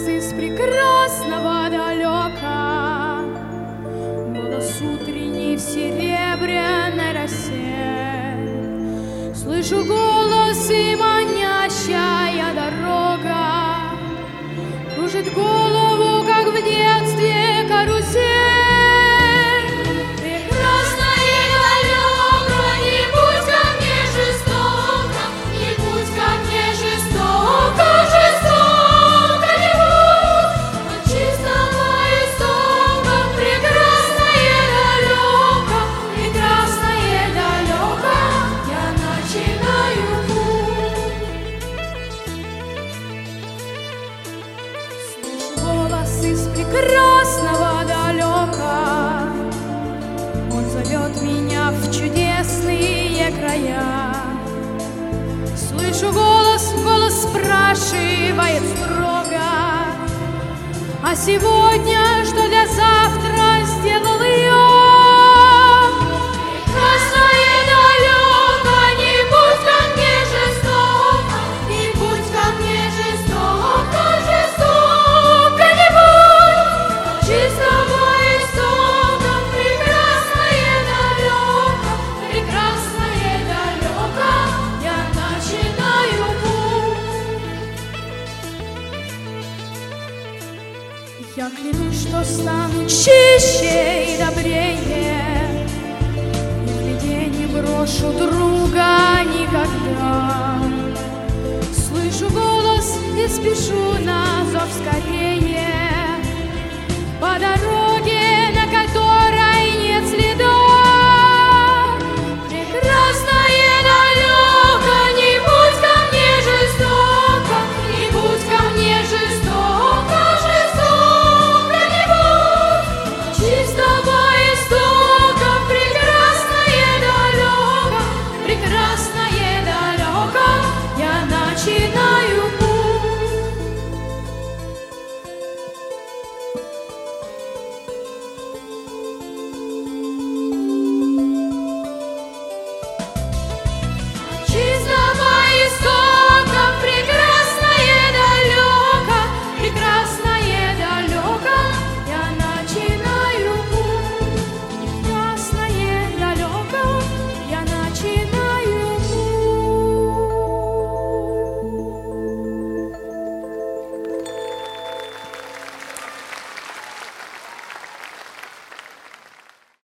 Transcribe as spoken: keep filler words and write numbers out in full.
голос из прекрасного далека, голос утренний в серебряной росе. Слышу голос и манящая дорога кружит голову, как в детстве карусель. Из прекрасного далека он зовет меня в чудесные края. Слышу голос, голос спрашивает строго: а сегодня что для завтра сделал я? Я клянусь, что стану чище и добрее, нигде не брошу друга никогда. Слышу голос и спешу на зов скорее по дороге.